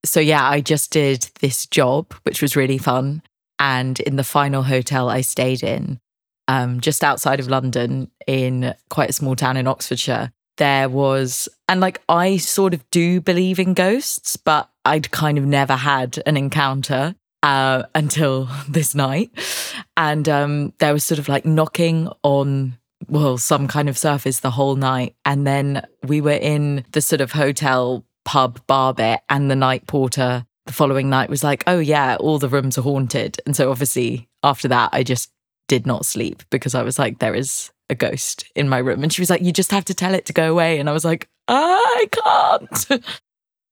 So yeah, I just did this job, which was really fun. And in the final hotel I stayed in, just outside of London in quite a small town in Oxfordshire, there was, and like I sort of do believe in ghosts, but I'd kind of never had an encounter until this night. And there was sort of like knocking on, well, some kind of surface the whole night. And then we were in the sort of hotel pub bar bit, and the night porter the following night was like, oh yeah, all the rooms are haunted. And so obviously after that, I just did not sleep because I was like, there is a ghost in my room. And she was like, you just have to tell it to go away. And I was like, I can't.